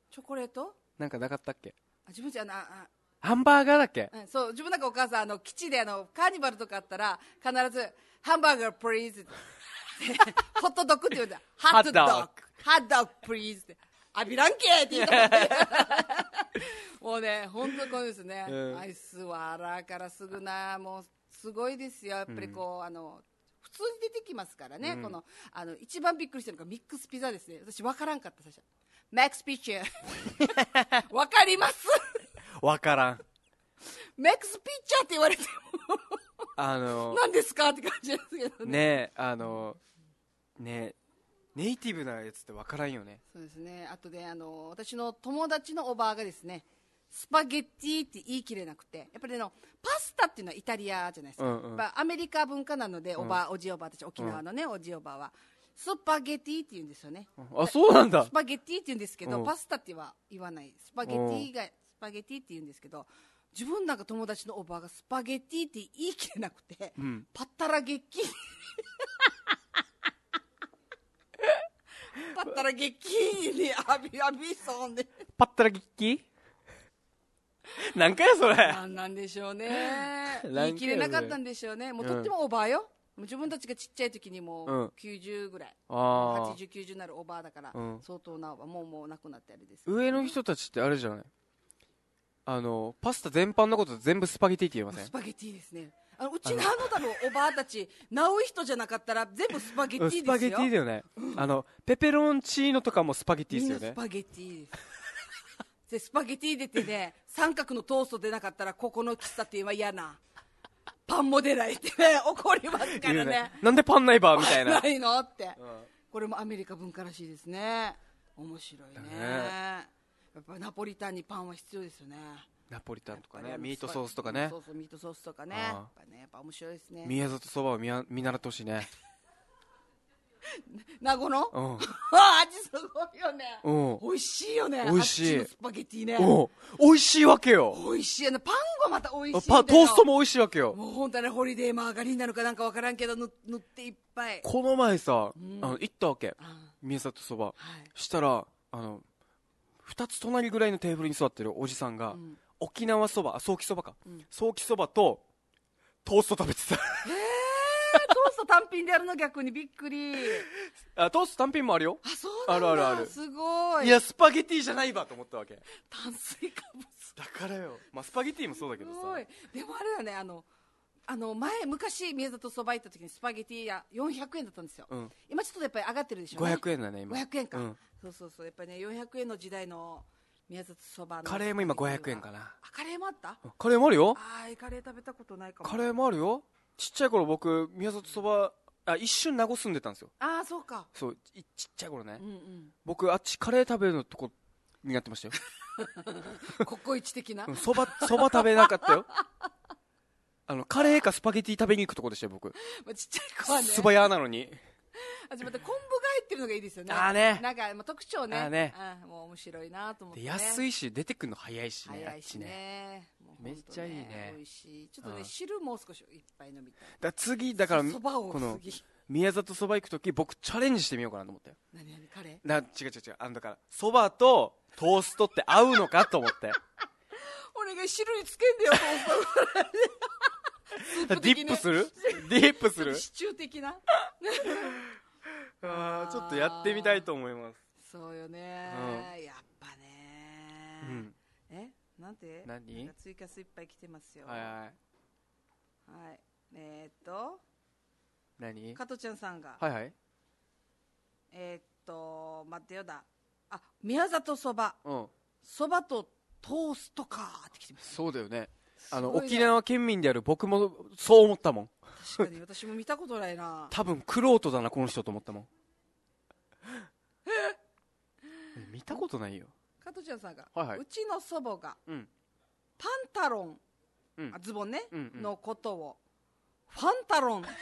チョコレートなんかなかったっけ。 自分じゃハンバーガーだっけ。 そう、自分なんかお母さん基地でカーニバルとかあったら必ずハンバーガープリーズホットドッグって言うんだ。ハットドッグプリーズって浴びらんけって言うもうね、本当こうですね、アイスはあらからすぐな、もうすごいですよ。やっぱりこう、普通に出てきますからね、この一番びっくりしたのがミックスピザですね。私分からんかった。最初マックスピッチャー分かります分からん。 マックスピッチャーって言われても何ですかって感じですけどね。 ねネイティブなやつって分からんよね。 そうですね。あとで私の友達のおばあがですね、スパゲッティって言い切れなくて、やっぱりパスタっていうのはイタリアじゃないですか、アメリカ文化なので、おじおばあたち、沖縄のね、おじおばはスパゲッティって言うんですよね。 あ、そうなんだ。 スパゲッティって言うんですけど、パスタっては言わない。スパゲッティって言うんですけど、自分なんか友達のおばあがスパゲッティって言い切れなくて、パッタラゲッキパッタラゲッキに浴びそうね。 パッタラゲッキなんかやそれ。 なんでしょうね。言い切れなかったんでしょうね。もうとってもおばあよ。自分たちがちっちゃい時にもう90ぐらい、80、90になるおばあだから、相当なおばあ、もう亡くなってあれです。 上の人たちってあれじゃない、パスタ全般のこと全部スパゲティって言いません？ スパゲティですね。うちの多分おばあたち、ナウい人じゃなかったら全部スパゲティですよ。 スパゲティだよね。ペペロンチーノとかもスパゲティですよね。 みんなスパゲティです。でスパゲティ出てね、三角のトースト出なかったらここの喫茶店は嫌な。パンも出ないってね、怒りますからね。 なんでパンないばみたいな。 ないのって、これもアメリカ文化らしいですね。面白いね。やっぱナポリタンにパンは必要ですよね。 ナポリタンとかね、ミートソースとかね。 そうミートソースとかね。やっぱ面白いですね。 宮里そばを見習ってほしいね。 名護の？味すごいよね。美味しいよね。 美味しい。 スパゲティね。 美味しいわけよ。 美味しいよね。パンがまた美味しい。 トーストも美味しいわけよ。 もう本当ね、ホリデーマーガリンなのかなんかわからんけど塗っていっぱい。 この前さ、行ったわけ。宮里そば。したら2つ隣ぐらいのテーブルに座ってるおじさんが、沖縄そば、ソーキそばか、ソーキそばとトースト食べてた。 トースト単品でやるの？逆にびっくり。 トースト単品もあるよ。 そうなんだ。 ある。 すごい。 いや、スパゲティじゃないわと思ったわけ。 炭水化物だからよ。スパゲティもそうだけどさ。 でもあれだね、昔宮里そば行った時にスパゲティや400円だったんですよ。今ちょっとやっぱり上がってるでしょうね。 500円だね今。 500円か。そうやっぱりね、400円の時代の宮里そばのカレーも今500円かな。 カレーもあった？ カレーもあるよ。 カレー食べたことないかも。 カレーもあるよ。ちっちゃい頃僕宮里そば一瞬名護住んでたんですよ。 そうか。 そうちっちゃい頃ね。僕あっちカレー食べるのとこになってましたよ。 ココイチ的な。 そば食べなかったよ。カレーかスパゲティ食べに行くとこでしたよ僕。 ちっちゃい子はね。 素早なのに。 また昆布が入ってるのがいいですよね。なんか特徴ね。もう面白いなと思って。 安いし出てくるの早いしね。 早いしね。 めっちゃいいね。 美味しい。ちょっとね、汁もう少しいっぱい飲みたい。 だからこの宮里そば行くとき僕チャレンジしてみようかなと思ったよ。 何カレー？違う。だからそばとトーストって合うのかと思って。 お願い、汁につけんでよ、トースト。 ディップするシチュー的な。 ちょっとやってみたいと思います。 そうよね。やっぱね。なんて？ 何？ ツイキャスいっぱい来てますよ。 はい。何？ 加トちゃんさんが。 はい。 待ってよだ。宮里そば。そばとトーストかって来てます。 そうだよね。沖縄県民である僕もそう思ったもん。 確かに私も見たことないな。 多分クロートだなこの人と思ったもん。見たことないよ。 加トちゃんさんが、 うちの祖母が、パンタロン、ズボンね、のことをファンタロンって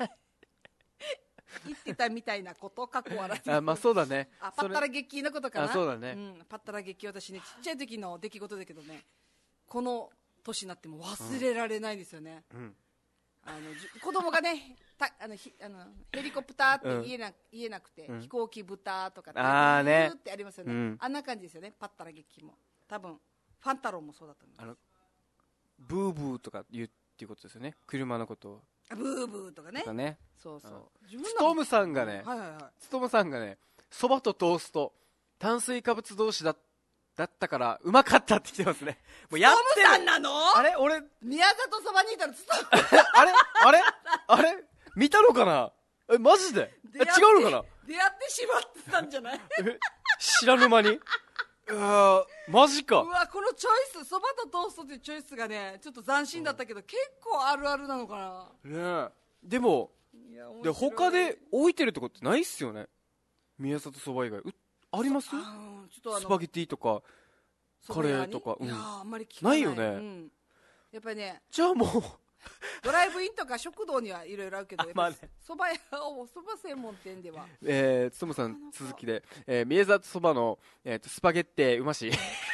言ってたみたいなことかっこ笑い。 そうだね。 パッタラ劇のことかな。 そうだね。 パッタラ劇、私ね、ちっちゃい時の出来事だけどね、この年になっても忘れられないですよね。 子供がねヘリコプターって言えなくて、飛行機豚とかってねってありますよね、あんな感じですよね。パッタラ劇も多分ファンタロンもそうだったんです。 ブーブーとか言うっていうことですよね、車のことを。 ブーブーとかね。そうそう。 ツトムさんがね、そばとトースト炭水化物同士だったからうまかったって来てますね。もうやってる。 ツトムさんなの？ あれ俺宮里そばにいたらツトムあれ見たのかな。マジで違うのかな。 出会ってしまってたんじゃない？ 知らぬ間に。マジか。 うわ、このチョイス、そばとトーストというチョイスがねちょっと斬新だったけど、結構あるあるなのかな。 ね。でも他で置いてるとこってないっすよね、宮里そば以外。あります？スパゲティとかカレーとか。 いやあんまり聞かないよね。 やっぱりね、 じゃあもうドライブインとか食堂にはいろいろあるけど、そば専門店ではつともさん続きで、宮里そばの、スパゲッテうまし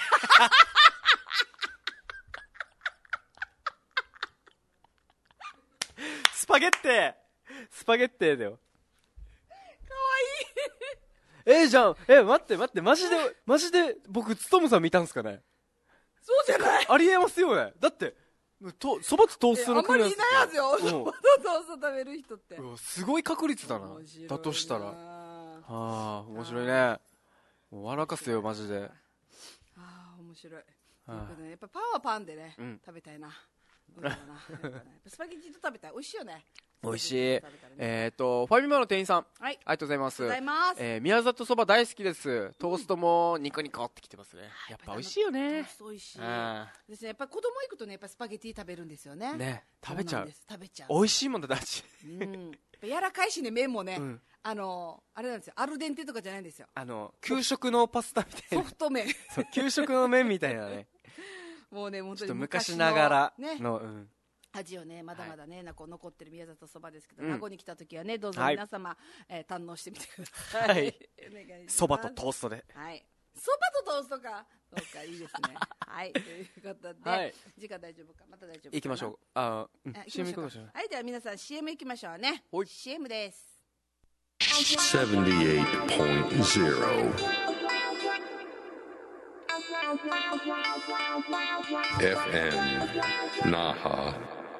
スパゲッテだよ。 かわいい。 じゃん。待ってマジで僕つともさん見たんすかね。 そうじゃない。 ありえますよね。だってそばとトーストの組み合わせ。 あんまりいないはずよ、そばとトースト食べる人って。 すごい確率だな。だとしたら面白いね。もう笑かせよマジで。 面白い。やっぱパンはパンでね、食べたいな。スパゲティと食べたい。美味しいよね。 美味しい。ファミマの店員さん、ありがとうございます。宮里そば大好きです。トーストもニコニコってきてますね。やっぱ美味しいよね。 トースト美味しいですね。やっぱ子供行くとね、やっぱスパゲティ食べるんですよね。 ね、食べちゃう。 美味しいもんだし。 柔らかいしね、麺もね、あれなんですよ、アルデンテとかじゃないんですよ。 給食のパスタみたいな。 ソフト麺。 給食の麺みたいなね。 もうね、本当に昔ながらの味をね、まだまだね、残ってる宮里そばですけど、名護に来た時はね、どうぞ皆様堪能してみてください。 そばとトーストで。 そばとトーストか。そうか、いいですね。はい、ということで、時間大丈夫か、また大丈夫か。 行きましょう。CM 行きましょう。 はい、では皆さん CM 行きましょうね。CM です。 78.0 FM Naha.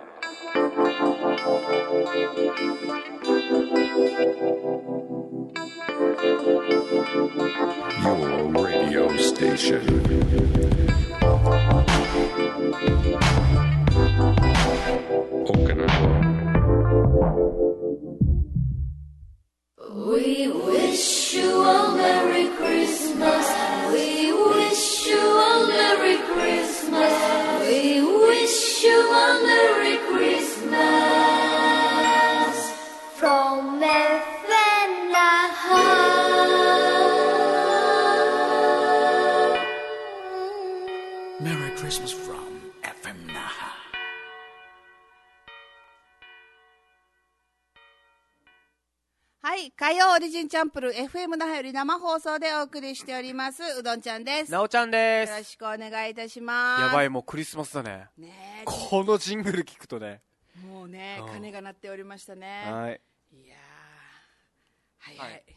Your radio station. Okinawa. We wish you a Merry Christmas. We wish you a Merry Christmas. We wish you a Merry Christmas from FM Naha. Merry Christmas from FM Naha. はい、火曜オリジンチャンプル FM 那覇より生放送でお送りしておりますうどんちゃんです。 なおちゃんです。 よろしくお願いいたします。 やばい、もうクリスマスだね。このジングル聞くとね、 もうね、鐘が鳴っておりましたね。 はい。 いやー、早い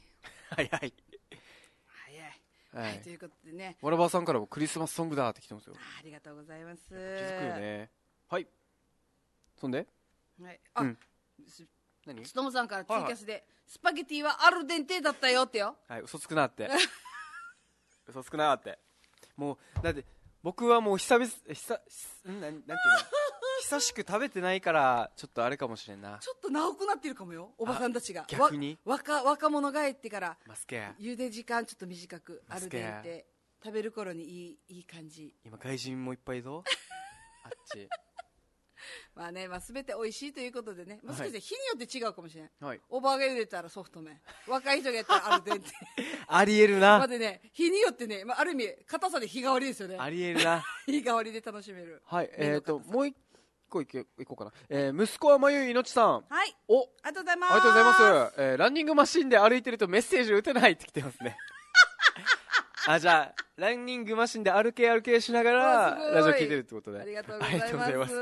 はい、ということでね、 わらばさんからもクリスマスソングだって来てますよ。 ありがとうございます。気づくよね。はい。そんで、 はい、何？つともさんからツイキャスで、スパゲティはアルデンテだったよってよ。 はい、嘘つくなって嘘つくなって。もうだって僕はもうなんていうの久しく食べてないからちょっとあれかもしれんな。 ちょっと直くなってるかもよ、おばさんたちが。 逆に若者が帰ってからマスケ茹で時間ちょっと短く、アルデンテ食べる頃にいい感じ。 今外人もいっぱいいぞあっちまあね、全て美味しいということでね、もしかして日によって違うかもしれない、 はい、 おばが茹でたらソフト麺、若い人がやったらアルデンテありえるな。 までね、日によってね、ある意味硬さで日替わりですよね。 ありえるな日替わりで楽しめる。 はい、もう一個いこうかな。息子はまゆいのちさん。 はい、 お、 ありがとうございます。 ありがとうございます。ランニングマシンで歩いてるとメッセージ打てないって来てますねあ、じゃあランニングマシンで歩けしながらラジオ聞いてるってことで、 ありがとうございます。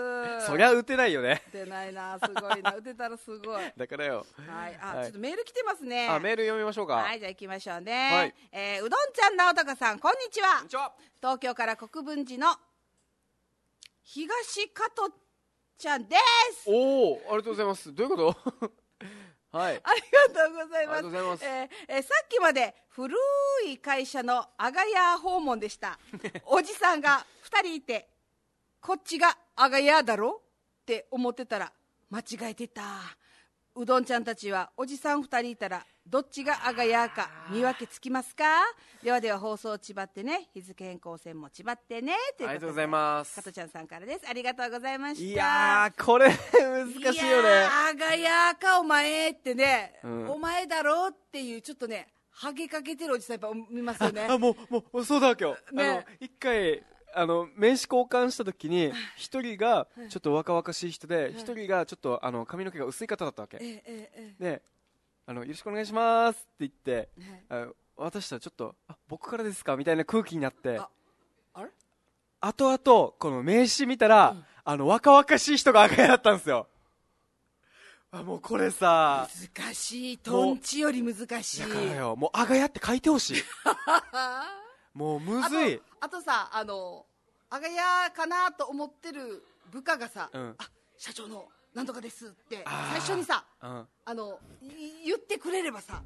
そりゃ打てないよね。 打てないな、すごいな。打てたらすごい。 だからよ。 はい、ちょっとメール来てますね。 メール読みましょうか。 はい、じゃあ行きましょうね。はい、うどんちゃん直隆さん、こんにちは。 こんにちは。 東京から国分寺の東加藤ちゃんです。 おお、ありがとうございます。どういうことはい、 ありがとうございます。 ありがとうございます。 さっきまで古い会社の阿賀屋訪問でした。おじさんが2人いて、こっちが阿賀屋だろって思ってたら間違えてた。うどんちゃんたちはおじさん2人いたらどっちが阿賀屋か見分けつきますか？ではでは、放送ちばってね、日付変更線もちばってね。ということで、 ありがとうございます。 加藤ちゃんさんからです。ありがとうございました。 いやー、これ難しいよね。 阿賀屋かお前ってね、お前だろっていう、ちょっとね、ハゲかけてるおじさんやっぱ見ますよね。 もうそうだ今日、ね、一回名刺交換した時に一人がちょっと若々しい人で、一人がちょっと髪の毛が薄い方だったわけ。で、よろしくお願いしますって言って、渡したらちょっと僕からですかみたいな空気になって、 あれ後々この名刺見たら、若々しい人が赤いだったんですよ。もうこれさ、 難しい。トンチより難しい。 だからよ、もう赤屋って書いてほしい。もうむずい。 あとさ、阿賀屋かなと思ってる部下がさ、社長のなんとかですって最初にさ、言ってくれればさ、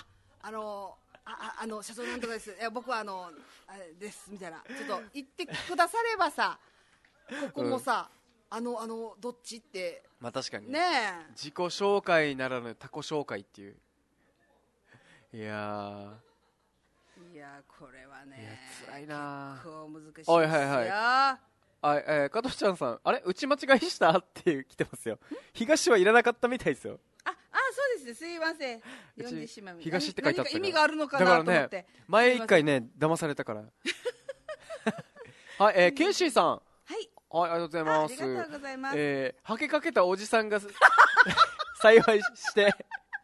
社長なんとかです、僕はあれですみたいな、ちょっと言ってくださればさ、ここもさ、どっちって。 まあ確かにね。 自己紹介ならぬ他己紹介っていう。いやこれはね、 辛いな。 結構難しいですよ。 加藤ちゃんさん、あれ打ち間違いしたって来てますよ。東はいらなかったみたいですよ。 そうですね、すいません。読んでしまう。 東って書いてあったから。 何か意味があるのかなと思って。だからね、 前一回ね、騙されたから。はい、ケイシーさん。はい。はい、ありがとうございます。 ありがとうございます。 はけかけたおじさんが幸いして、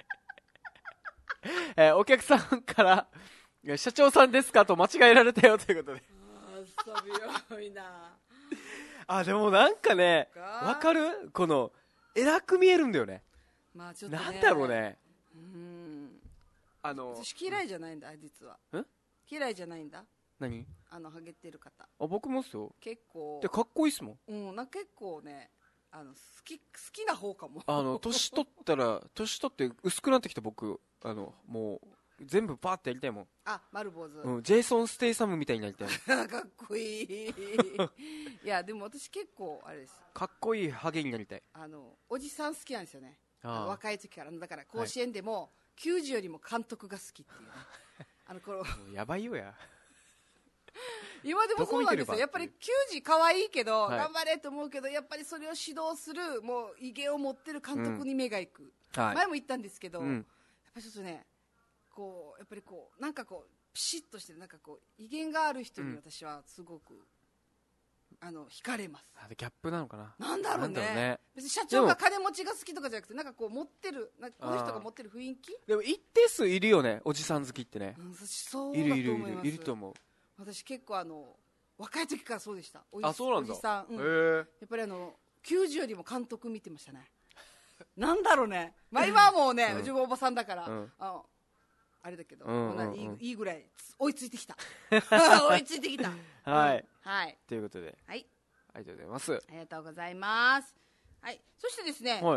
お客さんから社長さんですかと間違えられたよということで。 遊び多いな。 でもなんかね、わかる？この偉く見えるんだよね。 まあちょっとね、 なんだろうね。 私嫌いじゃないんだ、実は。嫌いじゃないんだ。 何？ ハゲてる方。 僕もっすよ。 結構。 でかっこいいっすもん。結構ね、好きな方かも。 年取って薄くなってきた僕、もう全部パーってやりたいもん。 丸坊主。 ジェイソン・ステイサムみたいになりたい。 かっこいい。いやでも私結構あれです。 かっこいいハゲになりたい。 おじさん好きなんですよね。若い時から。だから甲子園でも90よりも監督が好きっていうね。 やばいよや。 今でもそうなんですよ。やっぱり球児可愛いけど、頑張れと思うけど、やっぱりそれを指導するもう威厳を持ってる監督に目がいく。前も言ったんですけど、やっぱりちょっとね、やっぱりなんかピシッとしてる、なんか威厳がある人に私はすごく惹かれます。 ギャップなのかな。 なんだろうね。別に社長が金持ちが好きとかじゃなくて、なんか持ってる、この人が持ってる雰囲気。 でも一定数いるよね、おじさん好きってね。 そうだと思います。 いると思う。 私結構若い時からそうでした。 そうなんだ。 おじさん。やっぱり90よりも監督見てましたね。なんだろうね。まあ今はもうね、自分おばさんだから、あれだけど、いいぐらい追いついてきた。追いついてきた。 はい。 はい。 ということで。 はい。 ありがとうございます。 ありがとうございます。はい。そしてですね、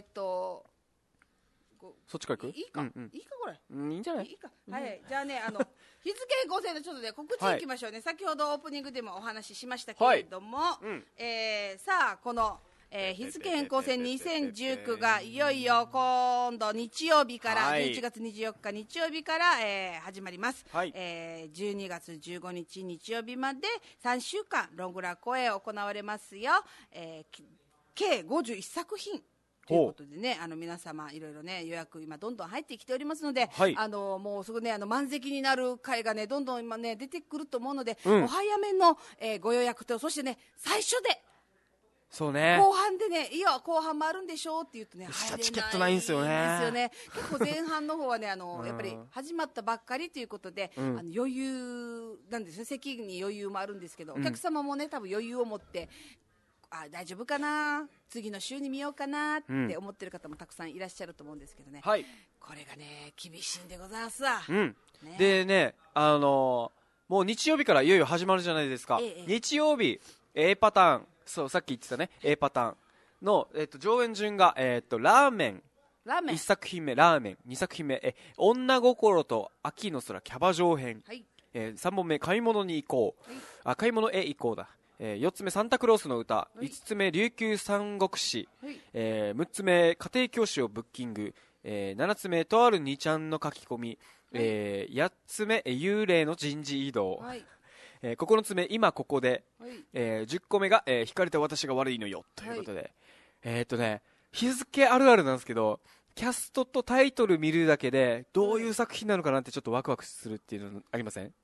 そっちから行く？ いいかこれ。 いいんじゃない？ いいか。はい。じゃあね、日付変更線のちょっとね、告知いきましょうね。先ほどオープニングでもお話ししましたけれども、さあ、この、日付変更線2019がいよいよ今度日曜日から、11月24日日曜日から、始まります。12月15日日曜日まで3週間ロングラン公演行われますよ。計51作品。ということでね、皆様いろいろね予約今どんどん入ってきておりますので、もうすぐね満席になる回がねどんどん今ね出てくると思うので、お早めの、ご予約と、そしてね最初でそうね、 後半でね、いや後半もあるんでしょうって言うとね、 チケットないんですよね。 結構前半の方はねやっぱり始まったばっかりということで、余裕なんですよ。席に余裕もあるんですけど、お客様もね多分余裕を持って大丈夫かな、次の週に見ようかなって思ってる方もたくさんいらっしゃると思うんですけどね、これがね厳しいんでございますわ、 でね、もう日曜日からいよいよ始まるじゃないですか、日曜日 A パターン、そうさっき言ってたね A パターンの、上演順が、ラーメン1作品目、ラーメン2作品目、女心と秋の空キャバ嬢編、3本目買い物に行こう、買い物へ行こうだ、4つ目サンタクロースの歌、5つ目琉球三国志、6つ目家庭教師をブッキング、7つ目とある2ちゃんの書き込み、8つ目幽霊の人事異動、9つ目今ここで、10個目が、惹かれた私が悪いのよということで、日付あるあるなんですけど、キャストとタイトル見るだけでどういう作品なのかなってちょっとワクワクするっていうのありません？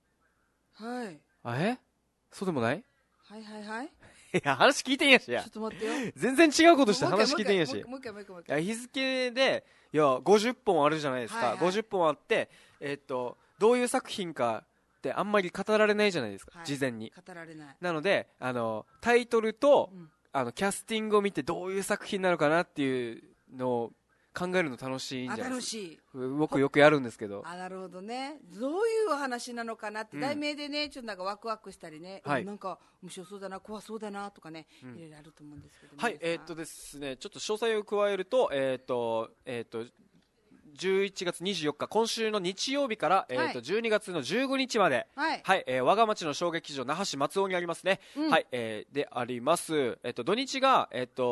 そうでもない？いや話聞いてんやしや。ちょっと待ってよ。全然違うことして話聞いてんやし。もう一回。日付でいや50本あるじゃないですか。50本あってどういう作品かってあんまり語られないじゃないですか、事前に。語られない。なのでタイトルと、キャスティングを見てどういう作品なのかなっていうのを考えるの楽しいんじゃないですか。楽しい。僕よくやるんですけど。なるほどね。どういう話なのかなって、題名でねちょっとなんかワクワクしたりね、なんか面白そうだな、怖そうだなとかね、いろいろあると思うんですけど。はい、ですね、ちょっと詳細を加えると、11月24日今週の日曜日から、12月の15日まで、我が町の小劇場那覇市松尾にありますね、であります。土日が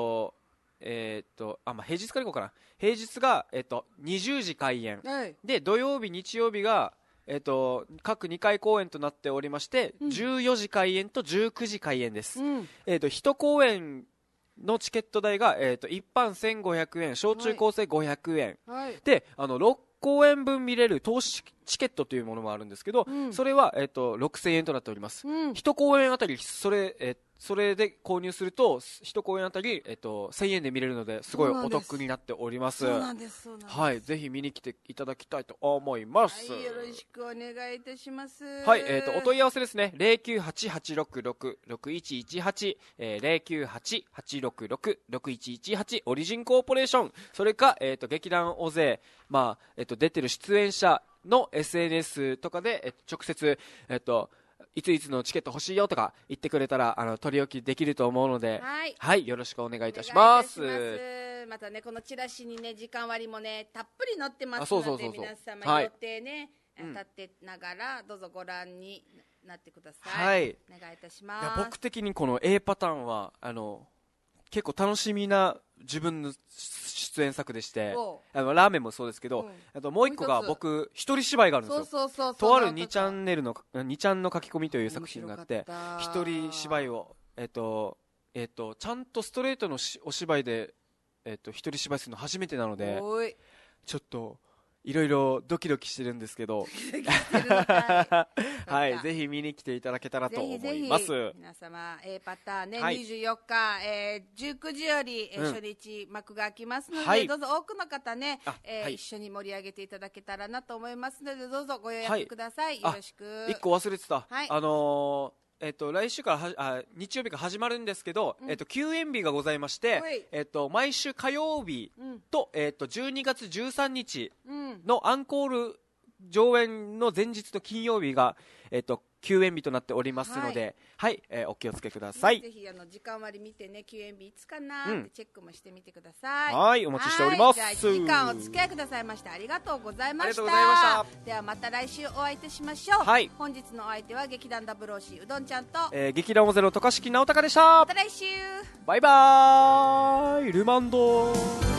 平日からいこうかな。平日が、20時開演、で土曜日日曜日が、各2回公演となっておりまして、14時開演と19時開演です。1公演のチケット代が、一般1500円、小中高生500円、で6公演分見れる投資チケットというものもあるんですけど、それは、6000円となっております。1公演あたりそれで購入すると1公演あたり、1000円で見れるのですごいお得になっております。はい、ぜひ見に来ていただきたいと思います。よろしくお願いいたします。はい、お問い合わせですね、098-866-6118、098-866-6118、オリジンコーポレーション、それか、劇団オゼ、出てる出演者の SNS とかで、直接、いついつのチケット欲しいよとか言ってくれたら取り置きできると思うので、はい、よろしくお願いいたします。またねこのチラシにね時間割もねたっぷり載ってますので、皆様予定ね、立ってながらどうぞご覧になってください。お願いいたします。僕的にこの A パターンは結構楽しみな自分の出演作でして、ラーメンもそうですけど、もう一個が僕一人芝居があるんですよ。とある2チャンネルの2ちゃんの書き込みという作品があって、一人芝居をちゃんとストレートのお芝居で一人芝居するの初めてなので、ちょっといろいろドキドキしてるんですけどはい、ぜひ見に来ていただけたらと思います。ぜひ皆様 A パターンね、24日、19時より、初日幕が開きますので、どうぞ多くの方ね、一緒に盛り上げていただけたらなと思いますので、どうぞご予約ください。よろしく。1個忘れてた、来週から日曜日から始まるんですけど、休演日がございまして、毎週火曜日と、12月13日のアンコール上演の前日の金曜日が、休演日となっておりますので、お気をつけください。ぜひ時間割見てね、休演日いつかなってチェックもしてみてください。はい、お待ちしております。じゃあ1時間お付き合いくださいましてありがとうございました。ではまた来週お会いいたしましょう。本日のお相手は劇団0Cうどんちゃんと、劇団オゼロ渡嘉敷直隆でした。また来週。バイバーイ。ルマンド。